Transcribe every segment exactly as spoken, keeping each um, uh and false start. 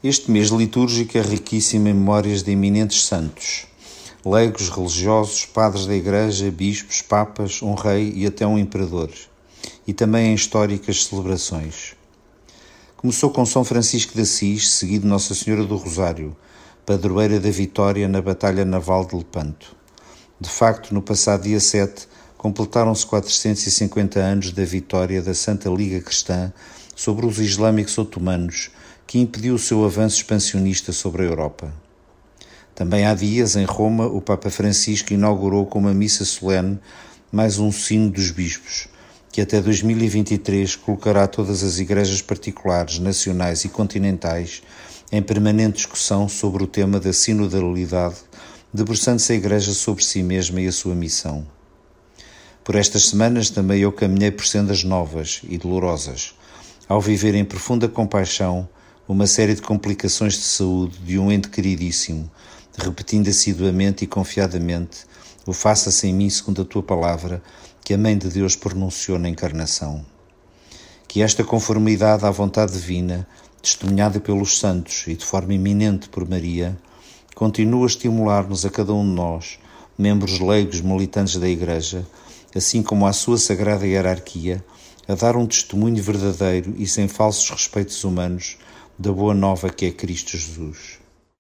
Este mês litúrgico é riquíssimo em memórias de eminentes santos, leigos religiosos, padres da Igreja, bispos, papas, um rei e até um imperador, e também em históricas celebrações. Começou com São Francisco de Assis, seguido Nossa Senhora do Rosário, padroeira da Vitória na Batalha Naval de Lepanto. De facto, no passado dia sete, completaram-se quatrocentos e cinquenta anos da vitória da Santa Liga Cristã sobre os islâmicos otomanos, que impediu o seu avanço expansionista sobre a Europa. Também há dias, em Roma, o Papa Francisco inaugurou com uma missa solene mais um sino dos bispos, que até dois mil e vinte e três colocará todas as igrejas particulares, nacionais e continentais em permanente discussão sobre o tema da sinodalidade, debruçando-se a Igreja sobre si mesma e a sua missão. Por estas semanas também eu caminhei por sendas novas e dolorosas, ao viver em profunda compaixão uma série de complicações de saúde de um ente queridíssimo, repetindo assiduamente e confiadamente o faça-se em mim segundo a tua palavra, que a Mãe de Deus pronunciou na encarnação. Que esta conformidade à vontade divina, testemunhada pelos santos e de forma iminente por Maria, continue a estimular-nos a cada um de nós, membros leigos militantes da Igreja, assim como à sua sagrada hierarquia, a dar um testemunho verdadeiro e sem falsos respeitos humanos da boa nova que é Cristo Jesus.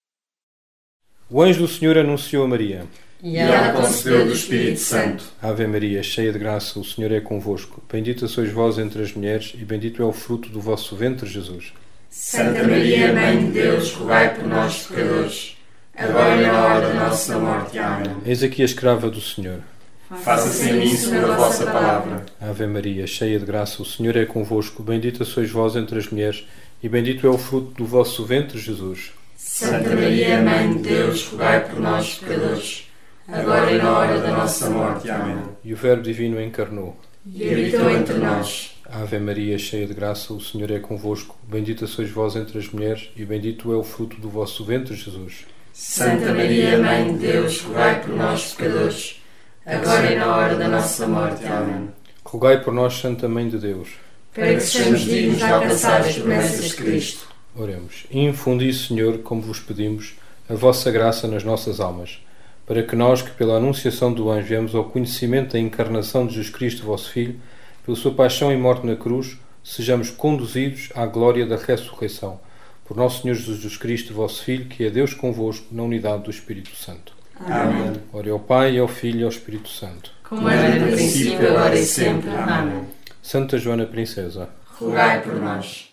O anjo do Senhor anunciou a Maria. E ela concebeu do Espírito Santo. Ave Maria, cheia de graça, o Senhor é convosco. Bendita sois vós entre as mulheres, e bendito é o fruto do vosso ventre, Jesus. Santa Maria, Mãe de Deus, rogai por nós, pecadores, agora e na hora da nossa morte. Amém. Eis aqui a escrava do Senhor. Faça-se em mim segundo a vossa palavra. Ave Maria, cheia de graça, o Senhor é convosco. Bendita sois vós entre as mulheres, e bendito é o fruto do vosso ventre, Jesus. Santa Maria, Mãe de Deus, rogai por nós, pecadores, agora e na hora da nossa morte. Amém. E o Verbo Divino encarnou e habitou entre nós. Ave Maria, cheia de graça, o Senhor é convosco. Bendita sois vós entre as mulheres, e bendito é o fruto do vosso ventre, Jesus. Santa Maria, Mãe de Deus, rogai por nós, pecadores, agora e na hora da nossa morte. Amém. Rogai por nós, Santa Mãe de Deus, para que sejamos dignos de alcançar as promessas de Cristo. Oremos. Infundi, Senhor, como vos pedimos, a vossa graça nas nossas almas, para que nós, que pela anunciação do anjo viemos ao conhecimento da encarnação de Jesus Cristo, vosso Filho, pela sua paixão e morte na cruz, sejamos conduzidos à glória da ressurreição. Por nosso Senhor Jesus Cristo, vosso Filho, que é Deus convosco, na unidade do Espírito Santo. Amém. Ore ao Pai, ao Filho e ao Espírito Santo. Como era no princípio, agora e sempre. Amém. Santa Joana Princesa, rogai por nós.